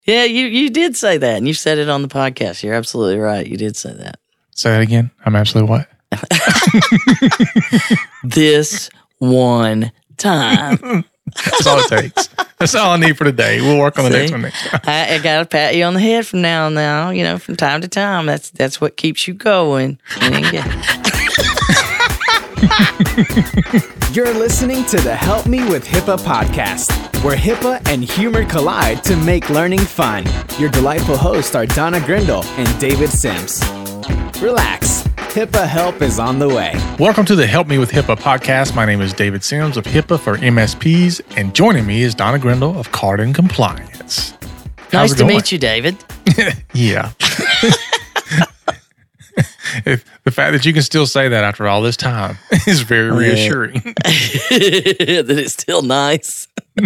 Yeah, you did say that, and you said it on the podcast. You're absolutely right. You did say that. Say that again. I'm absolutely what? This one time. That's all it takes. That's all I need for today. We'll work on the next one next time. I got to pat you on the head from now on now, from time to time. That's what keeps you going. You're listening to the Help Me with HIPAA podcast, where HIPAA and humor collide to make learning fun. Your delightful hosts are Donna Grindle and David Sims. Relax. HIPAA help is on the way. Welcome to the Help Me with HIPAA podcast. My name is David Sims of HIPAA for MSPs, and joining me is Donna Grindle of Card and Compliance. Nice to meet you, David. Yeah. The fact that you can still say that after all this time is very reassuring. That it's still nice.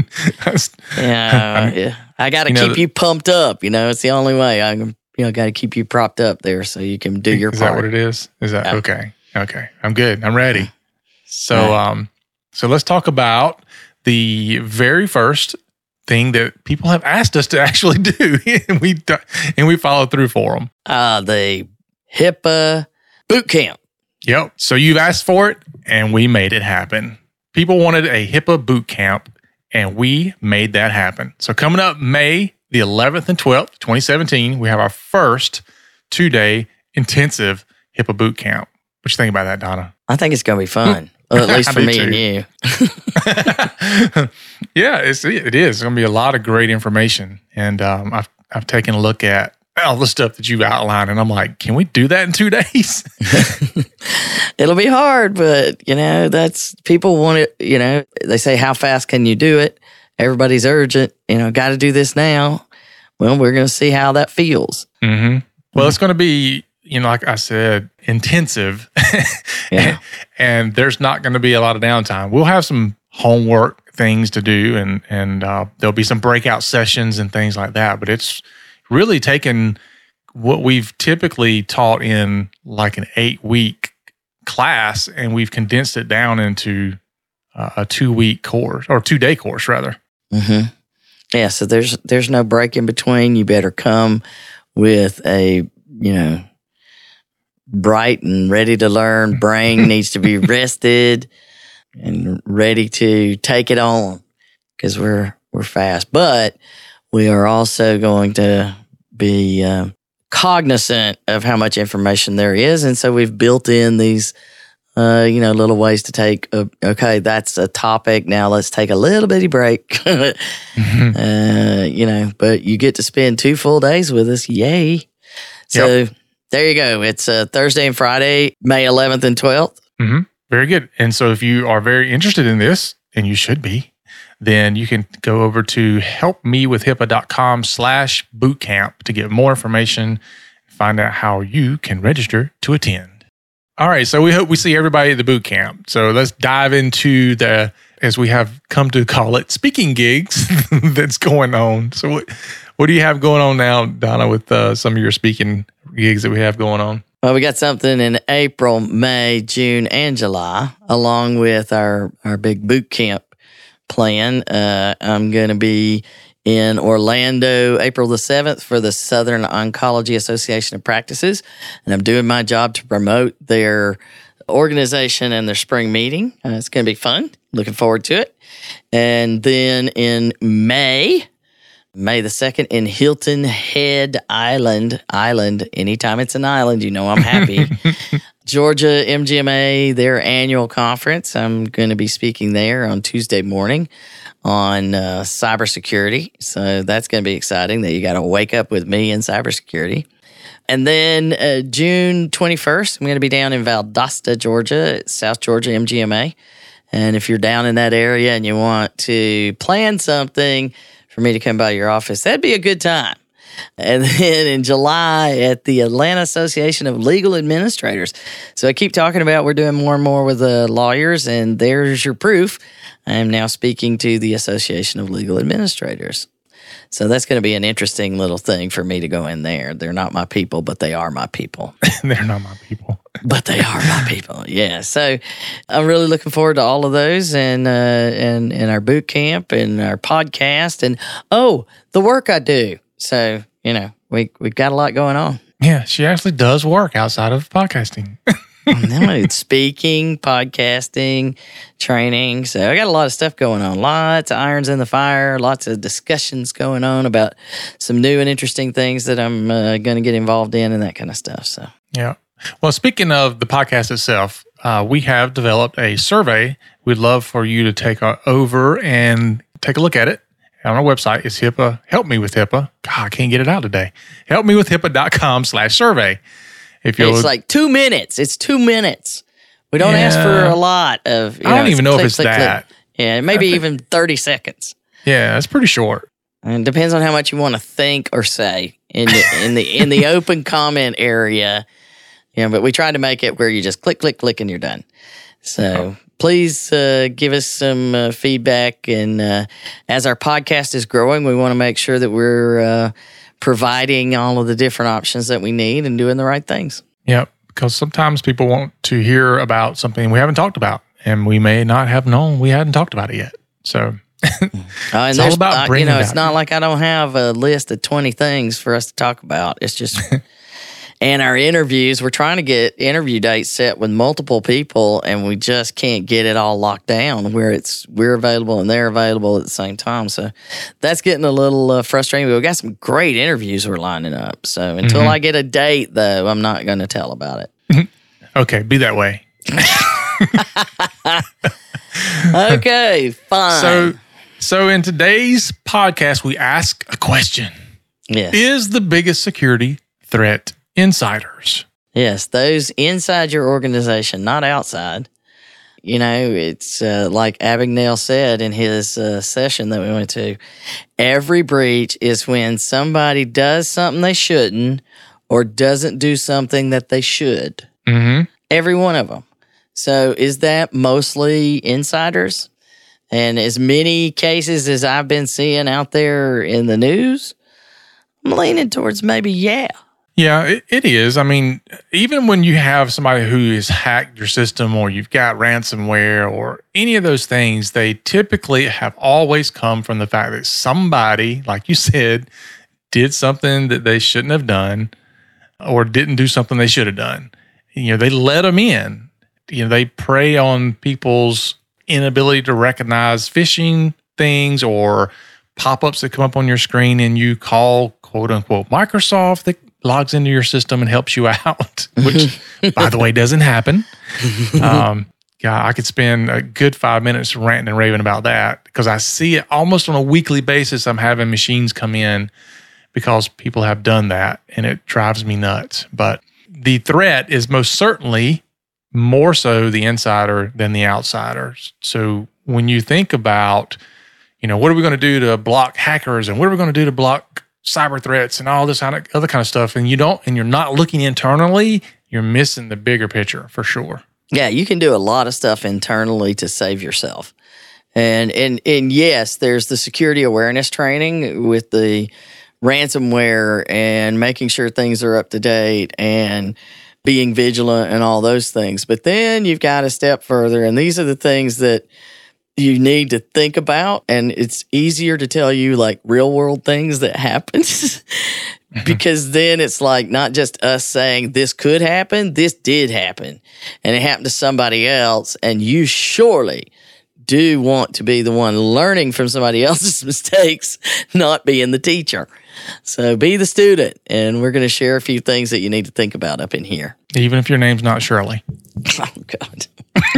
Yeah. I got to keep you pumped up. It's the only way. I got to keep you propped up there so you can do your part. Is that what it is? Is that okay? Okay. I'm good. I'm ready. So, so let's talk about the very first thing that people have asked us to actually do, and we followed through for them. The HIPAA boot camp. Yep. So you've asked for it, and we made it happen. People wanted a HIPAA boot camp, and we made that happen. So coming up May the 11th and 12th, 2017, we have our first 2-day intensive HIPAA boot camp. What you think about that, Donna? I think it's going to be fun. Well, at least for me and you. Yeah, it is. It's going to be a lot of great information. And I've taken a look at all the stuff that you've outlined, and I'm like, can we do that in 2 days? It'll be hard, but, that's people want it. They say, how fast can you do it? Everybody's urgent, got to do this now. Well, we're going to see how that feels. Mm-hmm. Well, it's going to be, like I said, intensive. Yeah. And there's not going to be a lot of downtime. We'll have some homework things to do, and there'll be some breakout sessions and things like that. But it's really taken what we've typically taught in like an 8-week class, and we've condensed it down into a 2-week course, or 2-day course rather. Mm-hmm. Yeah, so there's no break in between. You better come with a, bright and ready to learn brain. Needs to be rested and ready to take it on, because we're fast. But we are also going to be cognizant of how much information there is, and so we've built in these little ways to take, okay, that's a topic. Now let's take a little bitty break. Mm-hmm. But you get to spend 2 full days with us. Yay. So There you go. It's Thursday and Friday, May 11th and 12th. Mm-hmm. Very good. And so if you are very interested in this, and you should be, then you can go over to helpmewithhipaa.com/bootcamp to get more information and find out how you can register to attend. All right, so we hope we see everybody at the boot camp. So let's dive into as we have come to call it, speaking gigs that's going on. So what do you have going on now, Donna, with some of your speaking gigs that we have going on? Well, we got something in April, May, June, and July, along with our big boot camp plan. I'm going to be in Orlando, April the 7th for the Southern Oncology Association of Practices. And I'm doing my job to promote their organization and their spring meeting. It's going to be fun. Looking forward to it. And then in May the 2nd in Hilton Head Island. Anytime it's an island, I'm happy. Georgia MGMA, their annual conference. I'm going to be speaking there on Tuesday morning on cybersecurity. So that's going to be exciting that you got to wake up with me in cybersecurity. And then June 21st, I'm going to be down in Valdosta, Georgia, South Georgia MGMA. And if you're down in that area and you want to plan something for me to come by your office, that'd be a good time. And then in July at the Atlanta Association of Legal Administrators. So I keep talking about we're doing more and more with the lawyers, and there's your proof. I am now speaking to the Association of Legal Administrators. So that's going to be an interesting little thing for me to go in there. They're not my people, but they are my people. They're not my people. But they are my people. Yeah. So I'm really looking forward to all of those and our boot camp and our podcast and, the work I do. So, we've got a lot going on. Yeah, she actually does work outside of podcasting. No, it's speaking, podcasting, training. So I got a lot of stuff going on. Lots of irons in the fire, lots of discussions going on about some new and interesting things that I'm going to get involved in and that kind of stuff. So, yeah. Well, speaking of the podcast itself, we have developed a survey. We'd love for you to take over and take a look at it. On our website, it's HIPAA. Help me with HIPAA. God, I can't get it out today. helpmewithhipaa.com/survey. It's like 2 minutes. It's 2 minutes. We don't ask for a lot of. I don't even know if it's that. Click. Yeah, maybe even 30 seconds. Yeah, that's pretty short. And it depends on how much you want to think or say in the open comment area. Yeah, but we tried to make it where you just click, and you're done. So please give us some feedback. And as our podcast is growing, we want to make sure that we're providing all of the different options that we need and doing the right things. Yep, because sometimes people want to hear about something we haven't talked about, and we may not have known we hadn't talked about it yet. So it's all about bringing it it's not like I don't have a list of 20 things for us to talk about. It's just... And our interviews, we're trying to get interview dates set with multiple people, and we just can't get it all locked down where we're available and they're available at the same time. So that's getting a little frustrating. We've got some great interviews we're lining up. So until I get a date, though, I'm not going to tell about it. Okay, be that way. Okay, fine. So in today's podcast, we ask a question. Yes. Is the biggest security threat insiders? Yes, those inside your organization, not outside. It's like Abagnale said in his session that we went to. Every breach is when somebody does something they shouldn't or doesn't do something that they should. Mm-hmm. Every one of them. So is that mostly insiders? And as many cases as I've been seeing out there in the news, I'm leaning towards maybe yeah. Yeah, it is. I mean, even when you have somebody who has hacked your system or you've got ransomware or any of those things, they typically have always come from the fact that somebody, like you said, did something that they shouldn't have done or didn't do something they should have done. They let them in. They prey on people's inability to recognize phishing things or pop-ups that come up on your screen and you call, quote unquote, Microsoft that logs into your system and helps you out, which, by the way, doesn't happen. I could spend a good 5 minutes ranting and raving about that because I see it almost on a weekly basis. I'm having machines come in because people have done that, and it drives me nuts. But the threat is most certainly more so the insider than the outsiders. So when you think about, what are we going to do to block hackers and what are we going to do to block cyber threats and all this other kind of stuff, and you're not looking internally, you're missing the bigger picture for sure. Yeah, you can do a lot of stuff internally to save yourself. And yes, there's the security awareness training with the ransomware and making sure things are up to date and being vigilant and all those things. But then you've got a step further, and these are the things that you need to think about, and it's easier to tell you like real world things that happen because then it's like not just us saying this could happen, this did happen and it happened to somebody else, and you surely do want to be the one learning from somebody else's mistakes, not being the teacher. So be the student, and we're going to share a few things that you need to think about up in here. Even if your name's not Shirley. Oh, God.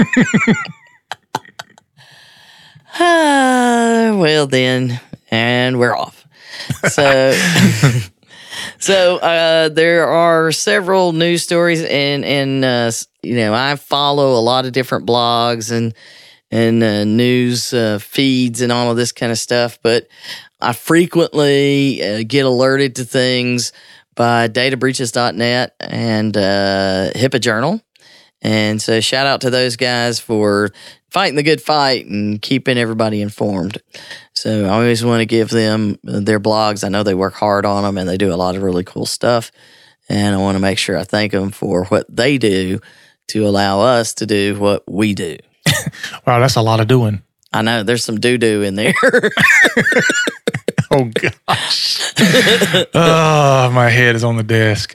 Well then, and we're off. So, there are several news stories, and I follow a lot of different blogs and news feeds and all of this kind of stuff. But I frequently get alerted to things by databreaches.net and HIPAA Journal. And so shout out to those guys for fighting the good fight and keeping everybody informed. So I always want to give them their blogs. I know they work hard on them and they do a lot of really cool stuff. And I want to make sure I thank them for what they do to allow us to do what we do. Wow, that's a lot of doing. I know there's some doo-doo in there. Oh, gosh. Oh, my head is on the desk.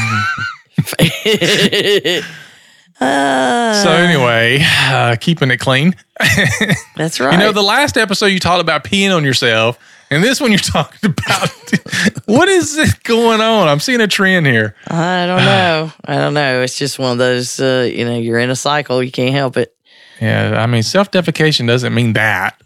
So anyway, keeping it clean. That's right. You know, the last episode you talked about peeing on yourself, and this one you're talking about, what is going on? I'm seeing a trend here. I don't know. It's just one of those, you're in a cycle. You can't help it. Yeah, I mean, self-defecation doesn't mean that.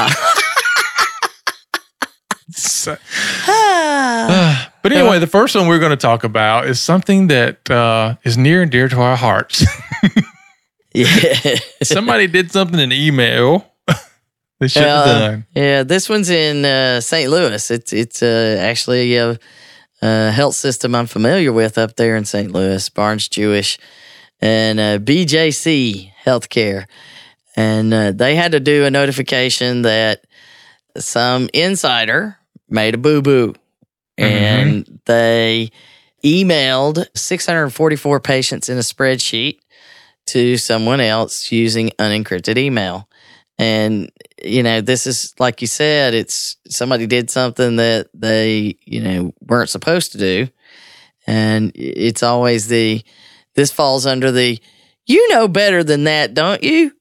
But anyway, the first one we're going to talk about is something that is near and dear to our hearts. Yeah. Somebody did something in email they shouldn't have done. Yeah, this one's in St. Louis. It's actually a health system I'm familiar with up there in St. Louis, Barnes Jewish, and BJC Healthcare. And they had to do a notification that some insider made a boo-boo. And they emailed 644 patients in a spreadsheet to someone else using unencrypted email. And, this is, like you said, it's somebody did something that they, weren't supposed to do. And it's always this falls under the, you know better than that, don't you?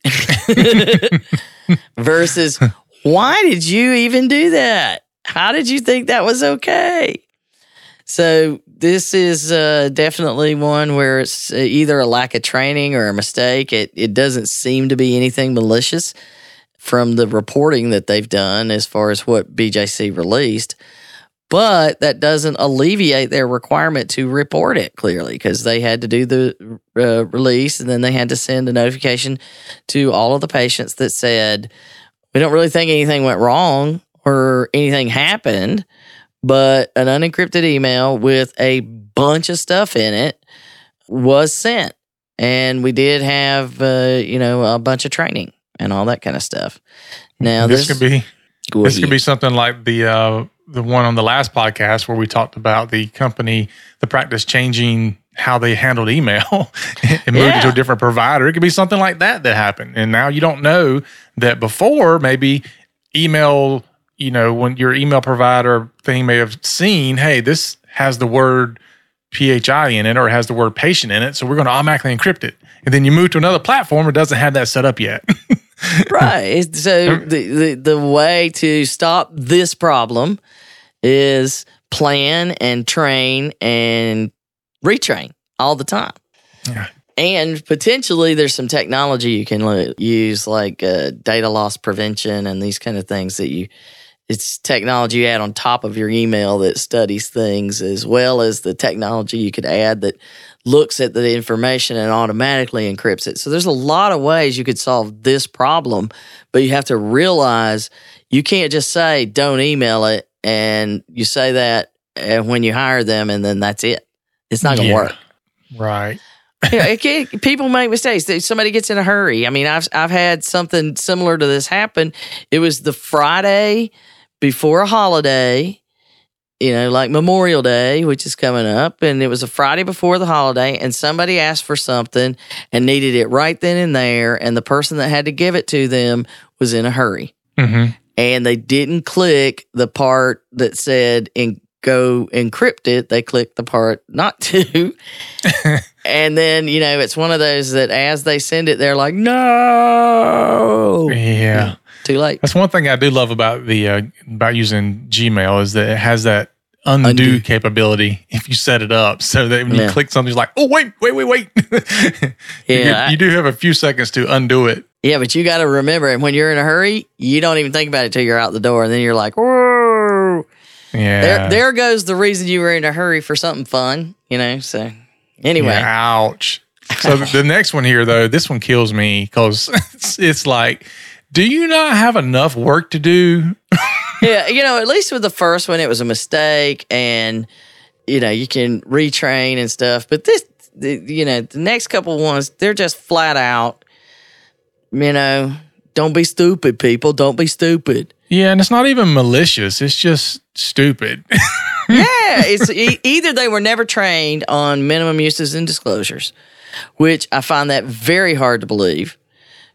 Versus, why did you even do that? How did you think that was okay? So this is definitely one where it's either a lack of training or a mistake. It doesn't seem to be anything malicious from the reporting that they've done as far as what BJC released. But that doesn't alleviate their requirement to report it clearly, because they had to do the release, and then they had to send a notification to all of the patients that said, we don't really think anything went wrong or anything happened, but an unencrypted email with a bunch of stuff in it was sent. And we did have, a bunch of training and all that kind of stuff. Now, this could be something like the one on the last podcast where we talked about the company, the practice changing how they handled email and moved it to a different provider. It could be something like that happened. And now you don't know that before. Maybe email, when your email provider thing may have seen, hey, this has the word PHI in it, or it has the word patient in it, so we're going to automatically encrypt it. And then you move to another platform that doesn't have that set up yet. Right. So the way to stop this problem is plan and train and retrain all the time. Yeah. And potentially there's some technology you can use, like data loss prevention and these kind of things it's technology you add on top of your email that studies things, as well as the technology you could add that looks at the information and automatically encrypts it. So there's a lot of ways you could solve this problem, but you have to realize you can't just say, don't email it, and you say that when you hire them, and then that's it. It's not going to work. Right. People make mistakes. Somebody gets in a hurry. I mean, I've had something similar to this happen. It was the Friday before a holiday, like Memorial Day, which is coming up, and it was a Friday before the holiday, and somebody asked for something and needed it right then and there, and the person that had to give it to them was in a hurry. Mm-hmm. And they didn't click the part that said go encrypt it. They clicked the part not to. And then, it's one of those that as they send it, they're like, no. Yeah. Too late. That's one thing I do love about about using Gmail, is that it has that undo capability if you set it up, so that when you click something, it's like, oh, wait. Yeah. You do have a few seconds to undo it. Yeah, but you got to remember, when you're in a hurry, you don't even think about it till you're out the door, and then you're like, whoa. Yeah. There goes the reason you were in a hurry for something fun, so anyway. Yeah, ouch. So the next one here, though, this one kills me, because it's like, do you not have enough work to do? Yeah, at least with the first one, it was a mistake, and, you can retrain and stuff. But the next couple ones, they're just flat out, don't be stupid, people. Don't be stupid. Yeah, and it's not even malicious. It's just stupid. Yeah, it's either they were never trained on minimum uses and disclosures, which I find that very hard to believe,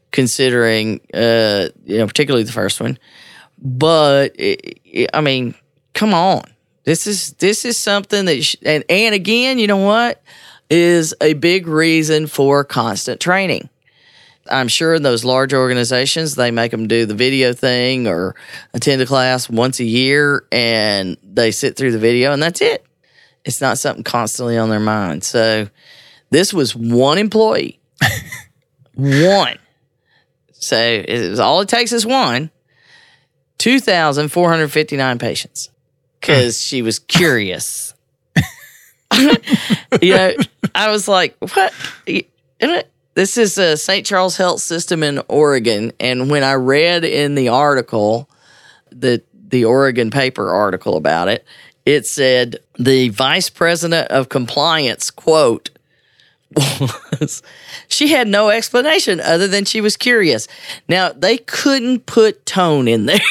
considering, particularly the first one. But, come on. This is something that, and again, you know what, is a big reason for constant training. I'm sure in those large organizations, they make them do the video thing or attend a class once a year, and they sit through the video, and that's it. It's not something constantly on their mind. So this was one employee. One. So all it takes is one. 2,459 patients. Because she was curious. I was like, what? This is a St. Charles Health System in Oregon. And when I read in the article, the Oregon paper article about it, it said the vice president of compliance, quote, was she had no explanation other than she was curious. Now, they couldn't put tone in there.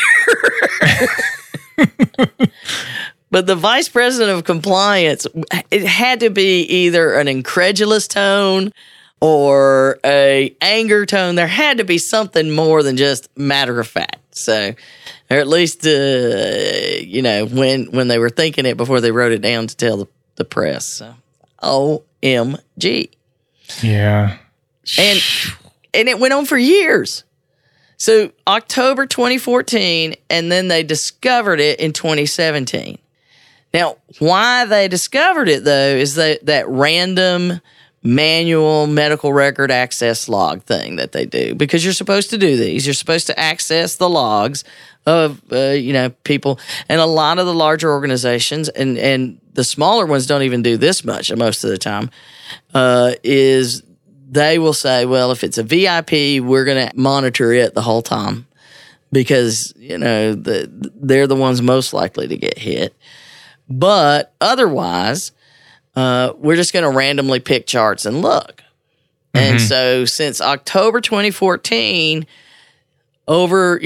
But the vice president of compliance, it had to be either an incredulous tone or a anger tone. There had to be something more than just matter of fact. So, or at least, when they were thinking it before they wrote it down to tell the press. So, OMG. Yeah. And it went on for years. So October 2014, and then they discovered it in 2017. Now, why they discovered it, though, is that random manual medical record access log thing that they do. Because you're supposed to do these. You're supposed to access the logs of, people. And a lot of the larger organizations, and the smaller ones don't even do this much most of the time, is they will say, well, if it's a VIP, we're going to monitor it the whole time because, they're the ones most likely to get hit. But otherwise, we're just going to randomly pick charts and look. Mm-hmm. And so since October 2014, over,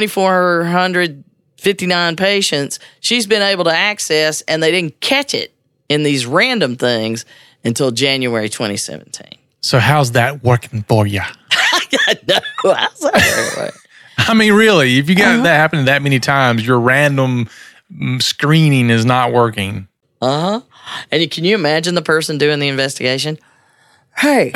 2,459 patients, she's been able to access, and they didn't catch it in these random things until January 2017. So how's that working for you? I know. How's that working? I mean, really, if you got that happening that many times, your random screening is not working. And can you imagine the person doing the investigation? Hey,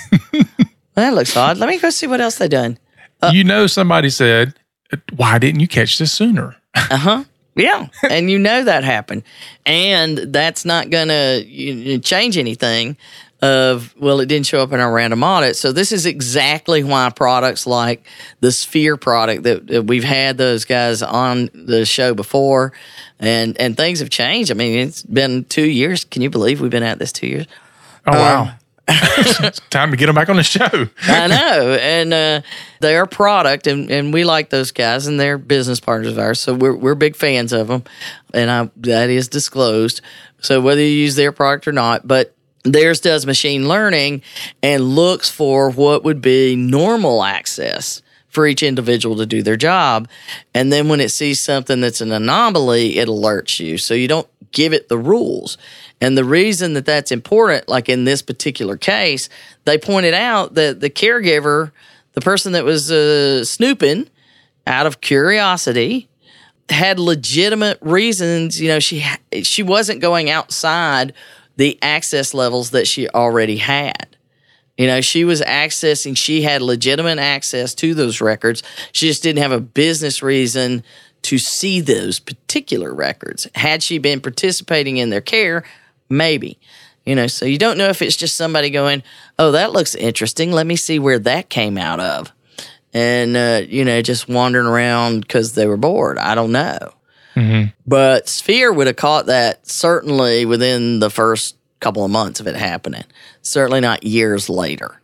that looks odd. Let me go see what else they've done. Somebody said, why didn't you catch this sooner? Yeah, and that happened. And that's not going to change anything it didn't show up in our random audit. So this is exactly why products like the Sphere product that we've had those guys on the show before, and things have changed. I mean, it's been 2 years. Can you believe we've been at this 2 years? Oh, wow. It's time to get them back on the show. I know. And they're a product, and we like those guys, and they're business partners of ours. So we're big fans of them, and that is disclosed. So whether you use their product or not, but theirs does machine learning and looks for what would be normal access for each individual to do their job. And then when it sees something that's an anomaly, it alerts you. So you don't give it the rules. And the reason that that's important, like in this particular case, they pointed out that the caregiver, the person that was snooping out of curiosity, had legitimate reasons. She wasn't going outside the access levels that she already had. She was accessing, she had legitimate access to those records. She just didn't have a business reason to see those particular records. Had she been participating in their care, maybe. So you don't know if it's just somebody going, oh, that looks interesting. Let me see where that came out of. And, just wandering around because they were bored. I don't know. Mm-hmm. But Sphere would have caught that certainly within the first couple of months of it happening. Certainly not years later.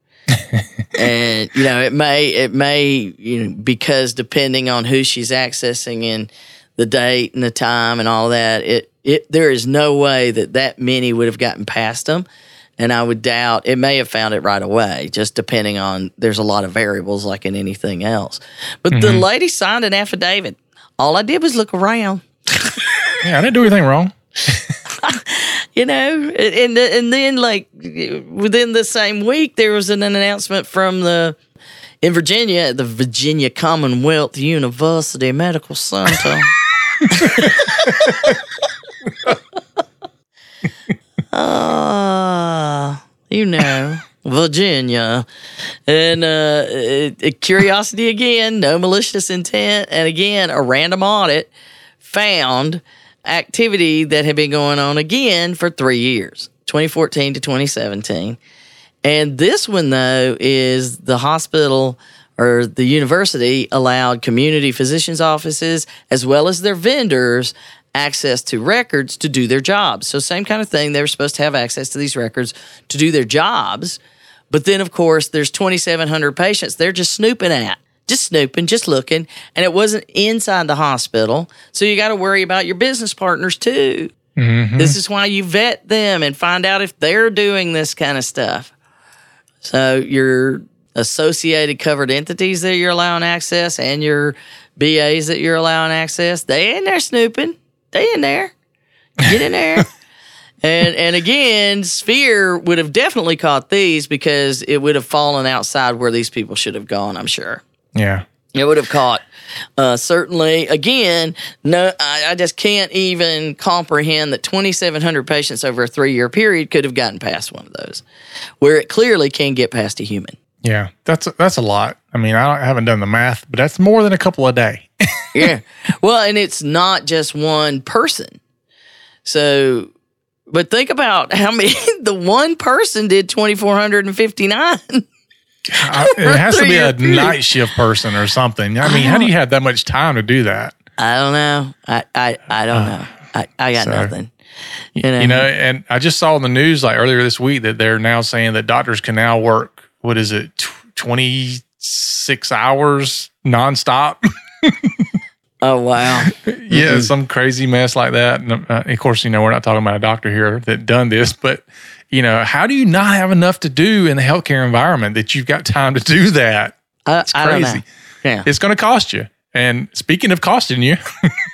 And it may because depending on who she's accessing and the date and the time and all that, there is no way that many would have gotten past them. And I would doubt it may have found it right away, just depending on, there's a lot of variables like in anything else. But the lady signed an affidavit. All I did was look around. Yeah, I didn't do anything wrong. And then like within the same week, there was an announcement from in Virginia, the Virginia Commonwealth University Medical Center. Virginia. And curiosity again, no malicious intent. And again, a random audit found activity that had been going on again for 3 years, 2014 to 2017. And this one, though, is the hospital or the university allowed community physicians' offices as well as their vendors access to records to do their jobs. So same kind of thing. They were supposed to have access to these records to do their jobs. But then, of course, there's 2,700 patients they're just snooping at. Just snooping, just looking. And it wasn't inside the hospital. So you got to worry about your business partners, too. Mm-hmm. This is why you vet them and find out if they're doing this kind of stuff. So your associated covered entities that you're allowing access and your BAs that you're allowing access, they in there snooping. They in there. Get in there. And again, Sphere would have definitely caught these because it would have fallen outside where these people should have gone, I'm sure. Yeah. It would have caught. Certainly, again, no, I just can't even comprehend that 2,700 patients over a 3-year period could have gotten past one of those, where it clearly can get past a human. Yeah, that's a lot. I mean, I haven't done the math, but that's more than a couple a day. Yeah. Well, and it's not just one person. So, but think about how many, the one person did 2,459. It has to be a night shift person or something. I mean, how do you have that much time to do that? I don't know. I don't know. I got nothing. You know, and I just saw in the news like earlier this week that they're now saying that doctors can now work, 26 hours nonstop? Oh, wow. Yeah, some crazy mess like that. And of course, we're not talking about a doctor here that done this, but, how do you not have enough to do in the healthcare environment that you've got time to do that? It's crazy. I don't know. Yeah. It's going to cost you. And speaking of costing you,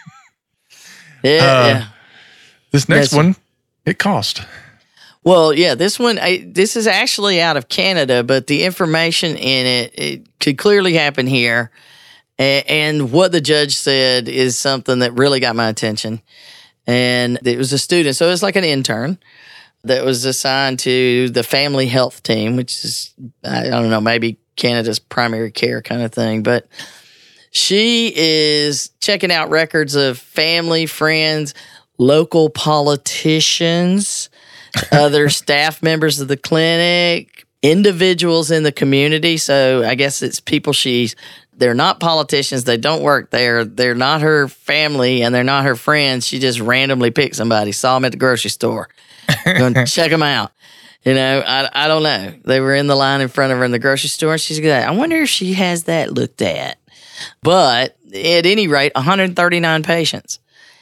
yeah. This next one, it cost. Well, yeah, this one, this is actually out of Canada, but the information in it could clearly happen here. And what the judge said is something that really got my attention. And it was a student, so it was like an intern that was assigned to the family health team, which is, I don't know, maybe Canada's primary care kind of thing. But she is checking out records of family, friends, local politicians, other staff members of the clinic, individuals in the community. So I guess it's people they're not politicians. They don't work there. They're not her family and they're not her friends. She just randomly picked somebody, saw them at the grocery store. Going to check them out. I don't know. They were in the line in front of her in the grocery store. And she's like, I wonder if she has that looked at. But at any rate, 139 patients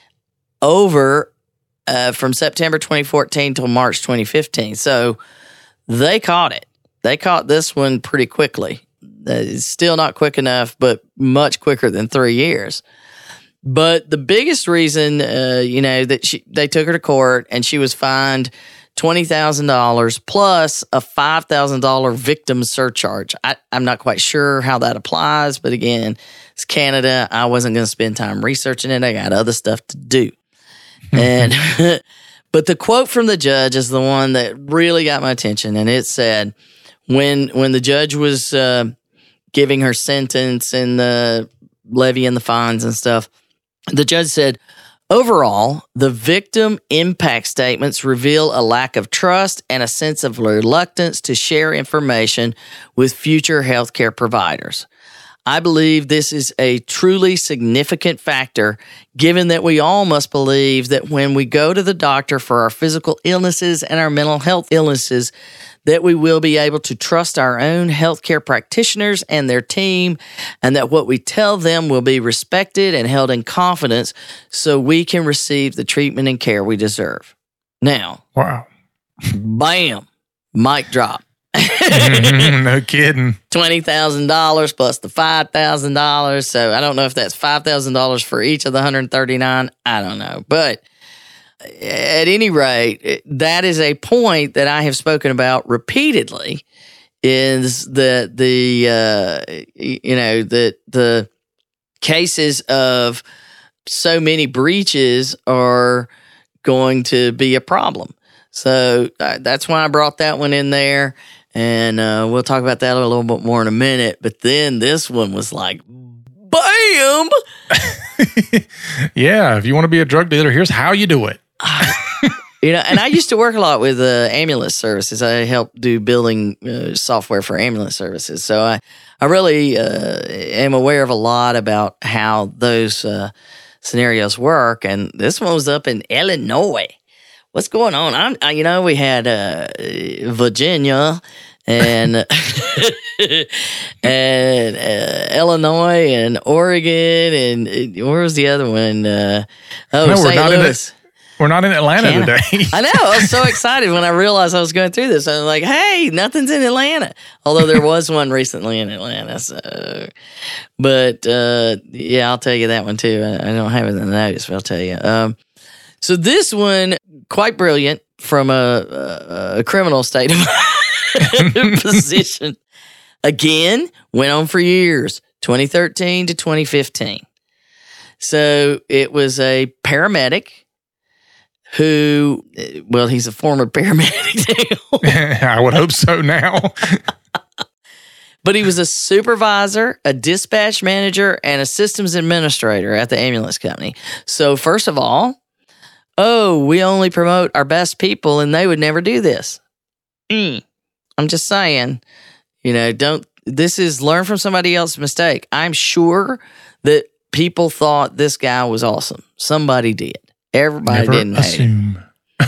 over from September 2014 till March 2015. So they caught it. They caught this one pretty quickly. It's still not quick enough, but much quicker than 3 years. But the biggest reason, that they took her to court and she was fined $20,000 plus a $5,000 victim surcharge. I'm not quite sure how that applies, but again, it's Canada. I wasn't going to spend time researching it. I got other stuff to do. And but the quote from the judge is the one that really got my attention, and it said, when the judge was giving her sentence and the levy and the fines and stuff, the judge said, overall, the victim impact statements reveal a lack of trust and a sense of reluctance to share information with future healthcare providers. I believe this is a truly significant factor, given that we all must believe that when we go to the doctor for our physical illnesses and our mental health illnesses, that we will be able to trust our own healthcare practitioners and their team, and that what we tell them will be respected and held in confidence so we can receive the treatment and care we deserve. Now, wow. Bam, mic drop. No kidding. $20,000 plus the $5,000. So I don't know if that's $5,000 for each of the 139. I don't know. But at any rate, that is a point that I have spoken about repeatedly, is the cases of so many breaches are going to be a problem. So that's why I brought that one in there. And we'll talk about that a little bit more in a minute. But then this one was like, bam! Yeah, if you want to be a drug dealer, here's how you do it. And I used to work a lot with ambulance services. I helped do billing software for ambulance services. So I really am aware of a lot about how those scenarios work. And this one was up in Illinois. What's going on? We had Virginia and and Illinois and Oregon and where was the other one? St. Louis. We're not in Atlanta today. I know. I was so excited when I realized I was going through this. I was like, hey, nothing's in Atlanta. Although there was one recently in Atlanta. So, but I'll tell you that one too. I don't have it in the notes, but I'll tell you. So this one, quite brilliant from a criminal state of position. Again, went on for years, 2013 to 2015. So it was a paramedic who, well, he's a former paramedic now. I would hope so now. But he was a supervisor, a dispatch manager, and a systems administrator at the ambulance company. So first of all, we only promote our best people and they would never do this. I'm just saying, this is learn from somebody else's mistake. I'm sure that people thought this guy was awesome. Somebody did. Everybody never didn't assume.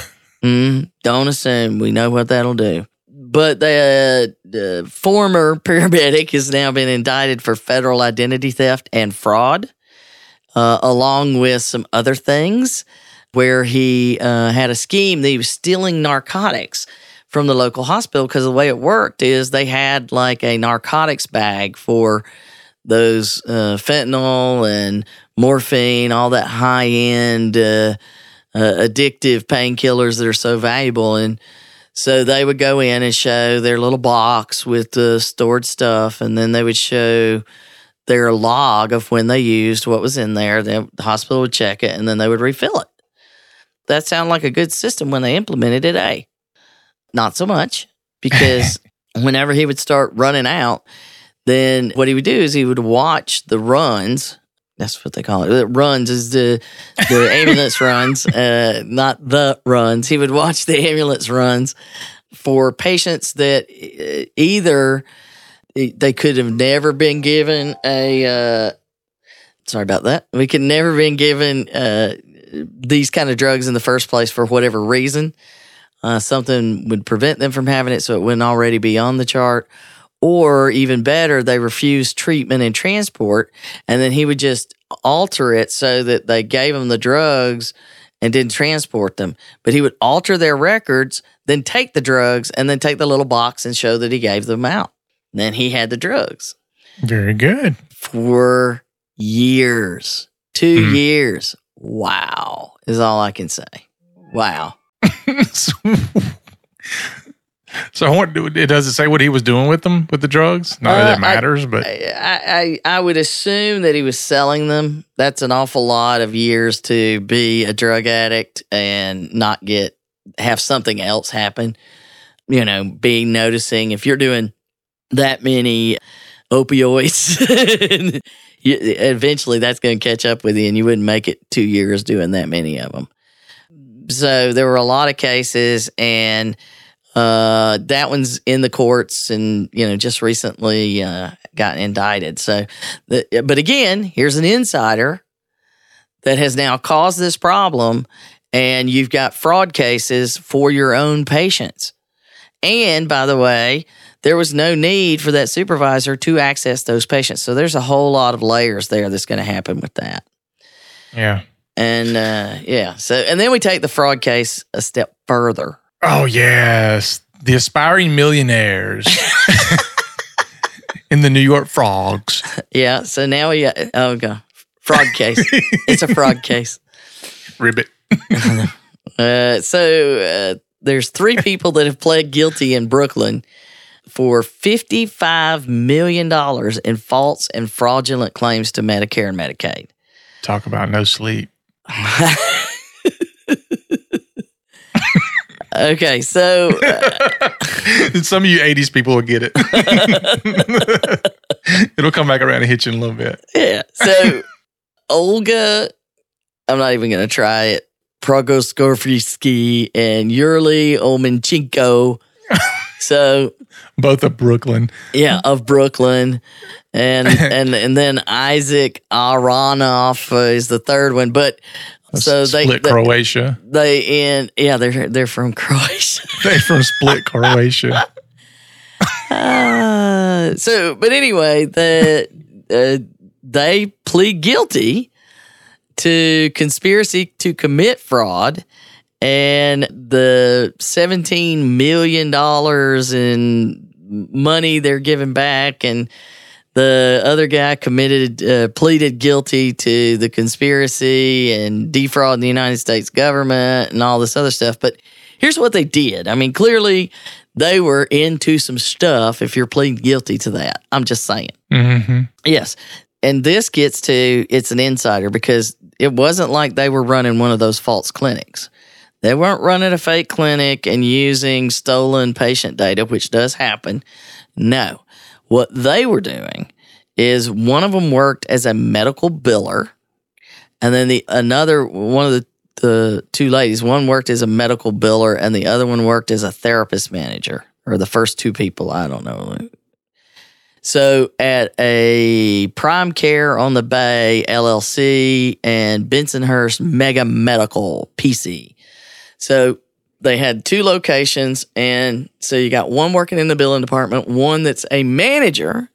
Don't assume. We know what that'll do. But the former paramedic has now been indicted for federal identity theft and fraud, along with some other things where he had a scheme that he was stealing narcotics from the local hospital because the way it worked is they had like a narcotics bag for those fentanyl and morphine, all that high-end addictive painkillers that are so valuable. And so they would go in and show their little box with the stored stuff, and then they would show their log of when they used what was in there. The hospital would check it, and then they would refill it. That sounded like a good system when they implemented it, eh? Not so much, because whenever he would start running out, then what he would do is he would watch the runs. That's what they call it. The runs is the ambulance runs, not the runs. He would watch the ambulance runs for patients that either they could have never been given sorry about that. We could never been given these kind of drugs in the first place for whatever reason. Something would prevent them from having it, so it wouldn't already be on the chart. Or even better, they refused treatment and transport, and then he would just alter it so that they gave them the drugs and didn't transport them. But he would alter their records, then take the drugs, and then take the little box and show that he gave them out. And then he had the drugs. Very good. For years. 2 years. Wow, is all I can say. Wow. So what does it say what he was doing with them, with the drugs? Not that it matters, but I would assume that he was selling them. That's an awful lot of years to be a drug addict and not have something else happen. Noticing if you're doing that many opioids, eventually that's going to catch up with you, and you wouldn't make it 2 years doing that many of them. So there were a lot of cases, and that one's in the courts and, just recently got indicted. So, but again, here's an insider that has now caused this problem, and you've got fraud cases for your own patients. And by the way, there was no need for that supervisor to access those patients. So there's a whole lot of layers there that's going to happen with that. Yeah. And so, and then we take the fraud case a step further. Oh, yes. The aspiring millionaires in the New York Frogs. Yeah. So now we got, fraud case. It's a fraud case. Ribbit. So there's 3 people that have pled guilty in Brooklyn for $55 million in false and fraudulent claims to Medicare and Medicaid. Talk about no sleep. Okay, so some of you 80s people will get it. It'll come back around and hit you in a little bit. Yeah. So Olga, I'm not even going to try it. Progoskorfsky and Yuri Omenchenko. So both of Brooklyn. Yeah, of Brooklyn. And then Isaac Aronov is the third one. But so Split Croatia. They're from Croatia. They're from Split Croatia. But anyway, they plead guilty to conspiracy to commit fraud, and the $17 million in money they're giving back, and the other guy pleaded guilty to the conspiracy and defrauding the United States government and all this other stuff. But here's what they did. I mean, clearly they were into some stuff if you're pleading guilty to that. I'm just saying. Mm-hmm. Yes. And this gets to, it's an insider because it wasn't like they were running one of those false clinics. They weren't running a fake clinic and using stolen patient data, which does happen. No. What they were doing is one of them worked as a medical biller, and then one of the two ladies, one worked as a medical biller and the other one worked as a therapist manager, or the first two people, I don't know. So at a Prime Care on the Bay, LLC, and Bensonhurst Mega Medical, PC. So they had two locations, and so you got one working in the billing department, one that's a manager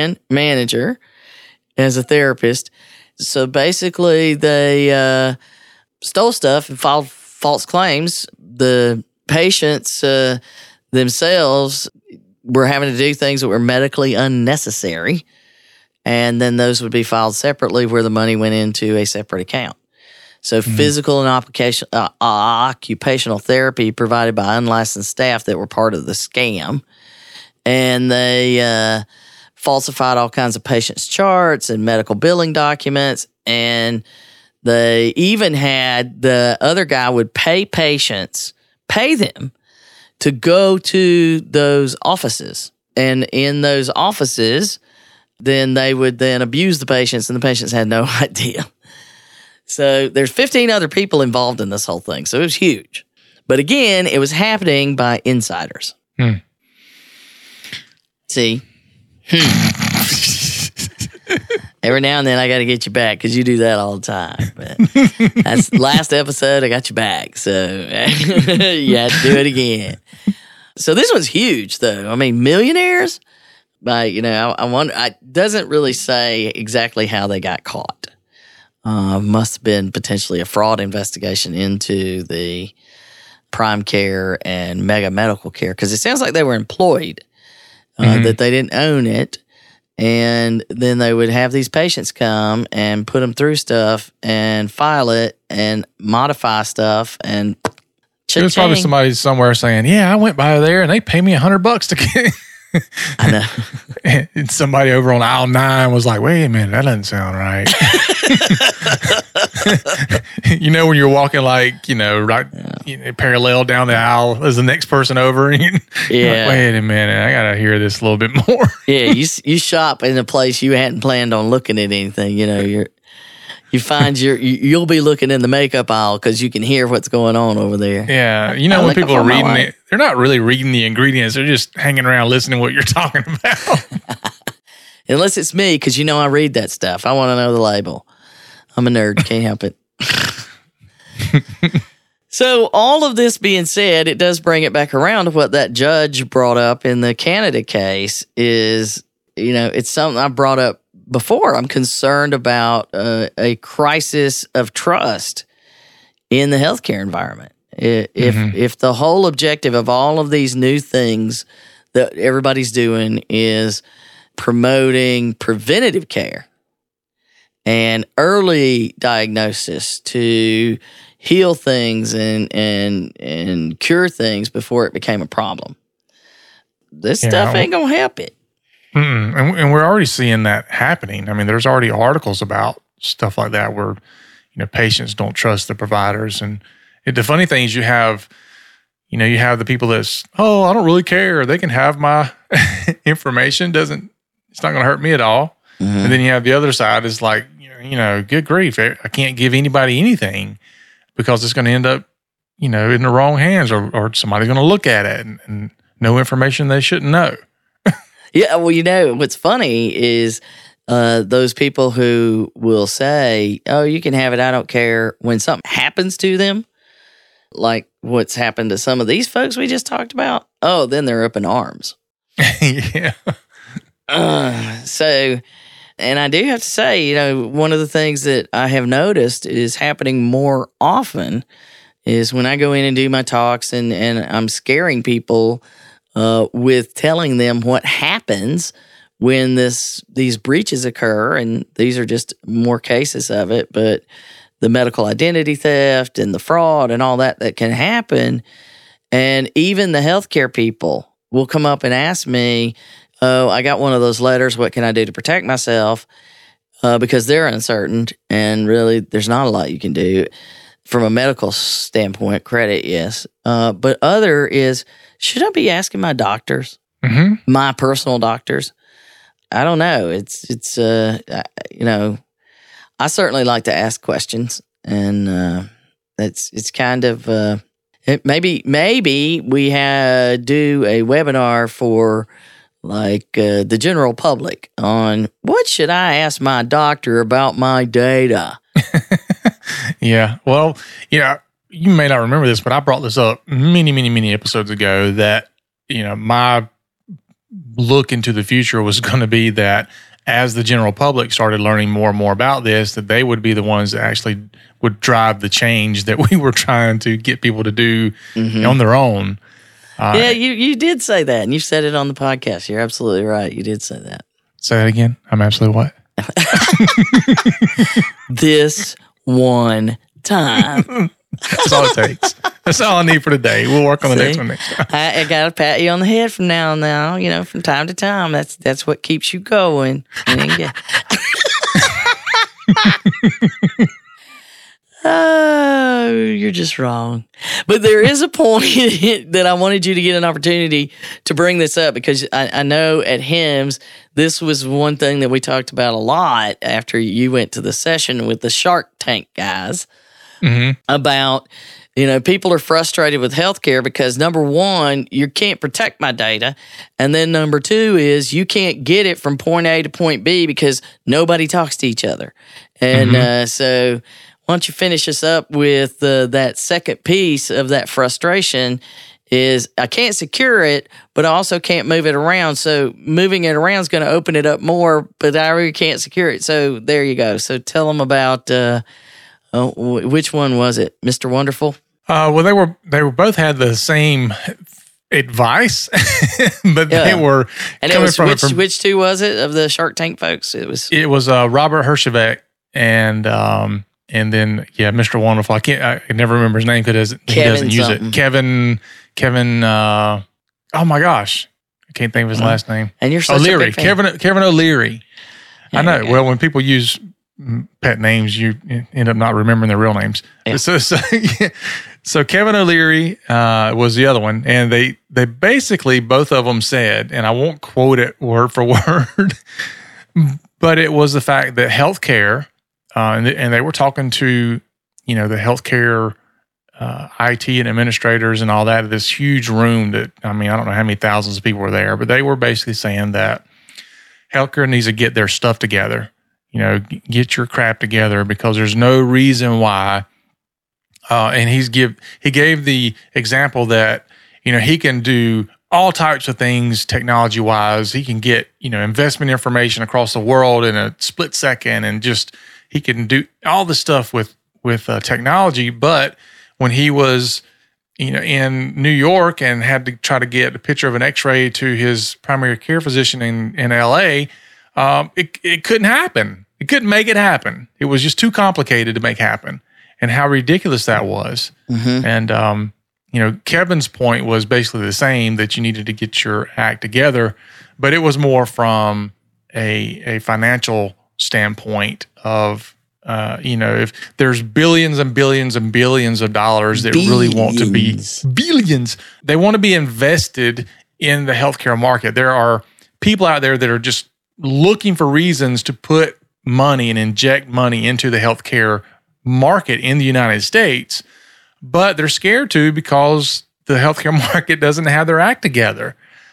as a therapist. So basically they stole stuff and filed false claims. The patients themselves were having to do things that were medically unnecessary, and then those would be filed separately where the money went into a separate account. So physical and occupational therapy provided by unlicensed staff that were part of the scam. And they falsified all kinds of patients' charts and medical billing documents. And they even had the other guy would pay them to go to those offices. And in those offices, then they would then abuse the patients, and the patients had no idea. So there's 15 other people involved in this whole thing. So it was huge. But again, it was happening by insiders. See? Every now and then I got to get you back because you do that all the time. But that's last episode, I got you back. So you have to do it again. So this one's huge, though. I mean, millionaires, but, I wonder, it doesn't really say exactly how they got caught. Must have been potentially a fraud investigation into the Prime Care and Mega Medical Care, because it sounds like they were employed, that they didn't own it. And then they would have these patients come and put them through stuff and file it and modify stuff. And there's probably somebody somewhere saying, yeah, I went by there and they pay me $100 to get I know. And somebody over on aisle 9 was like, wait a minute, that doesn't sound right. When you're walking parallel down the aisle as the next person over. And yeah. Like, wait a minute, I got to hear this a little bit more. Yeah, you shop in a place you hadn't planned on looking at anything. You find you'll be looking in the makeup aisle because you can hear what's going on over there. Yeah, when people are reading it, they're not really reading the ingredients. They're just hanging around listening to what you're talking about. Unless it's me, because I read that stuff. I want to know the label. I'm a nerd. Can't help it. So all of this being said, it does bring it back around to what that judge brought up in the Canada case is, it's something I brought up before. I'm concerned about a crisis of trust in the healthcare environment. If the whole objective of all of these new things that everybody's doing is promoting preventative care and early diagnosis to heal things and cure things before it became a problem, this stuff ain't gonna help it. And we're already seeing that happening. I mean, there's already articles about stuff like that where, patients don't trust the providers. And the funny thing is you have the people that's, oh, I don't really care. They can have my information. It's not going to hurt me at all. Mm-hmm. And then you have the other side is like, good grief. I can't give anybody anything because it's going to end up, in the wrong hands or somebody's going to look at it and know information they shouldn't know. Yeah. Well, what's funny is those people who will say, oh, you can have it, I don't care, when something happens to them, like what's happened to some of these folks we just talked about, oh, then they're up in arms. Yeah. And I do have to say, one of the things that I have noticed is happening more often is when I go in and do my talks and I'm scaring people with telling them what happens when these breaches occur, and these are just more cases of it, but the medical identity theft and the fraud and all that can happen. And even the healthcare people will come up and ask me, oh, I got one of those letters. What can I do to protect myself? Because they're uncertain, and really there's not a lot you can do. From a medical standpoint, credit, yes. But other is, should I be asking my doctors, my personal doctors? I don't know. It's I certainly like to ask questions, and it's kind of maybe we do a webinar for like the general public on what should I ask my doctor about my data. Yeah. Well, you may not remember this, but I brought this up many, many, many episodes ago that, my look into the future was going to be that as the general public started learning more and more about this, that they would be the ones that actually would drive the change that we were trying to get people to do on their own. Yeah, you did say that, and you said it on the podcast. You're absolutely right. You did say that. Say that again. I'm absolutely what? This one time. That's all it takes. That's all I need for today. We'll work on the next one next time. I got to pat you on the head from now and now, from time to time. That's what keeps you going. Oh, you're just wrong. But there is a point that I wanted you to get an opportunity to bring this up, because I know at HIMSS, this was one thing that we talked about a lot after you went to the session with the Shark Tank guys about, people are frustrated with healthcare because, number one, you can't protect my data. And then number two is you can't get it from point A to point B because nobody talks to each other. And so why don't you finish us up with that second piece of that frustration is I can't secure it, but I also can't move it around. So moving it around is going to open it up more, but I really can't secure it. So there you go. So tell them about which one was it, Mr. Wonderful? Well, they were both had the same advice, but they were and coming it was which two was it of the Shark Tank folks? It was Robert Herjavec and then Mr. Wonderful. I never remember his name because he doesn't use it. Kevin. Oh my gosh, I can't think of his last name. And you're such O'Leary. a big fan. Kevin O'Leary. I know. Well, when people use pet names, you end up not remembering their real names. Yeah. So Kevin O'Leary was the other one, and they basically both of them said, and I won't quote it word for word, but it was the fact that healthcare, and they were talking to the healthcare IT and administrators and all that, this huge room that, I don't know how many thousands of people were there, but they were basically saying that healthcare needs to get their stuff together. Get your crap together, because there's no reason why. And he gave the example that, he can do all types of things technology wise. He can get, investment information across the world in a split second, and he can do all the stuff with technology. But when he was, in New York and had to try to get a picture of an X-ray to his primary care physician in LA, it couldn't happen. It couldn't make it happen. It was just too complicated to make happen. And how ridiculous that was. And, Kevin's point was basically the same, that you needed to get your act together, but it was more from a financial standpoint of, If there's billions and billions and billions of dollars that really want to be billions, they want to be invested in the healthcare market. There are people out there that are just looking for reasons to put money and inject money into the healthcare market in the United States, but they're scared to because the healthcare market doesn't have their act together.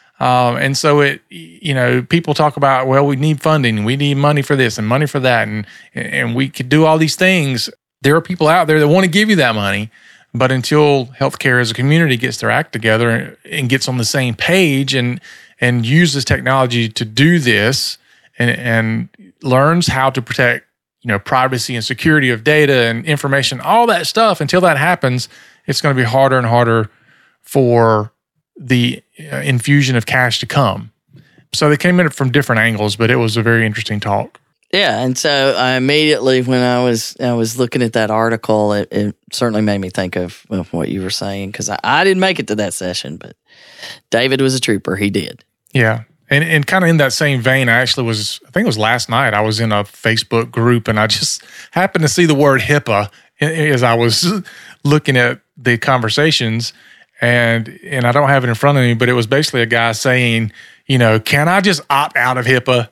And so people talk about, well, we need funding, we need money for this and money for that, and we could do all these things. There are people out there that want to give you that money, but until healthcare as a community gets their act together and gets on the same page and uses technology to do this and learns how to protect, privacy and security of data and information, all that stuff, until that happens, it's going to be harder and harder for the infusion of cash to come. So they came in from different angles, but it was a very interesting talk. Yeah, and so I immediately, when I was looking at that article, it certainly made me think of what you were saying, because I didn't make it to that session, but David was a trooper. He did. Yeah, and kind of in that same vein, I think it was last night, I was in a Facebook group, and I just happened to see the word HIPAA as I was looking at the conversations. And I don't have it in front of me, but it was basically a guy saying, can I just opt out of HIPAA?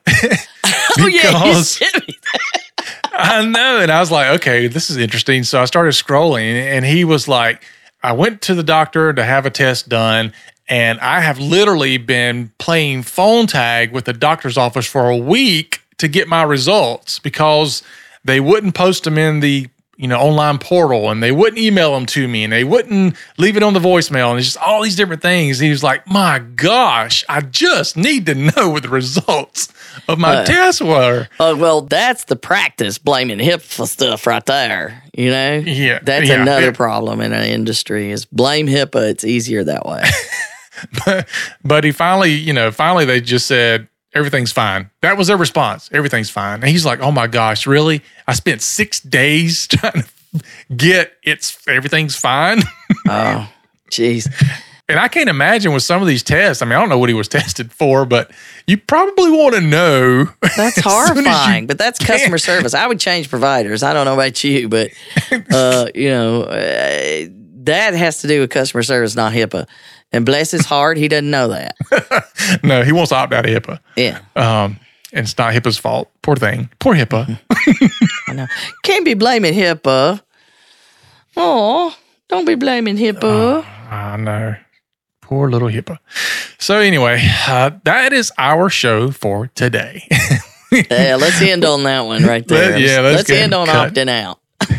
Oh, yeah, you sent me that. I know. And I was like, okay, this is interesting. So I started scrolling, and he was like, I went to the doctor to have a test done, and I have literally been playing phone tag with the doctor's office for a week to get my results because they wouldn't post them in the online portal, and they wouldn't email them to me, and they wouldn't leave it on the voicemail, and it's just all these different things. He was like, my gosh, I just need to know what the results of my tests were. Well, that's the practice, blaming HIPAA stuff right there, Yeah. That's another problem in our industry is blame HIPAA. It's easier that way. But he finally they just said, everything's fine. That was their response. Everything's fine. And he's like, oh my gosh, really? I spent 6 days trying to get everything's fine. Oh, jeez. And I can't imagine with some of these tests. I mean, I don't know what he was tested for, but you probably want to know. That's horrifying, but that's customer service. I would change providers. I don't know about you, but that has to do with customer service, not HIPAA. And bless his heart, he doesn't know that. No, he wants to opt out of HIPAA. Yeah. And it's not HIPAA's fault. Poor thing. Poor HIPAA. I know. Can't be blaming HIPAA. Oh, don't be blaming HIPAA. I know. Poor little HIPAA. So anyway, that is our show for today. Yeah, let's end on that one right there. Let's end on opting out.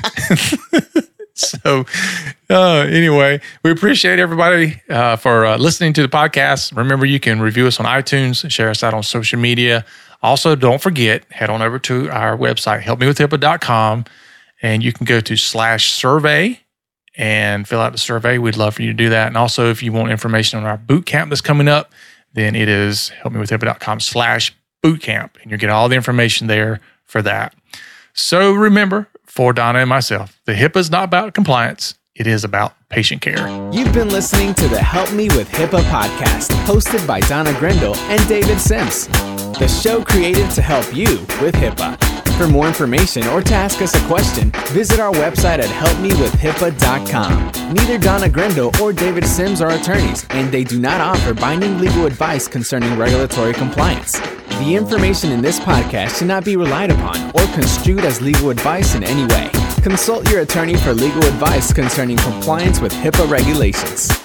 So anyway, we appreciate everybody for listening to the podcast. Remember, you can review us on iTunes, share us out on social media. Also, don't forget, head on over to our website, helpmewithhipaa.com, and you can go to /survey and fill out the survey. We'd love for you to do that. And also, if you want information on our boot camp that's coming up, then it is helpmewithhipaa.com/bootcamp, and you'll get all the information there for that. So remember, for Donna and myself, the HIPAA is not about compliance. It is about patient care. You've been listening to the Help Me with HIPAA podcast, hosted by Donna Grindle and David Sims. The show created to help you with HIPAA. For more information or to ask us a question, visit our website at helpmewithhipaa.com. Neither Donna Grindle or David Sims are attorneys, and they do not offer binding legal advice concerning regulatory compliance. The information in this podcast should not be relied upon or construed as legal advice in any way. Consult your attorney for legal advice concerning compliance with HIPAA regulations.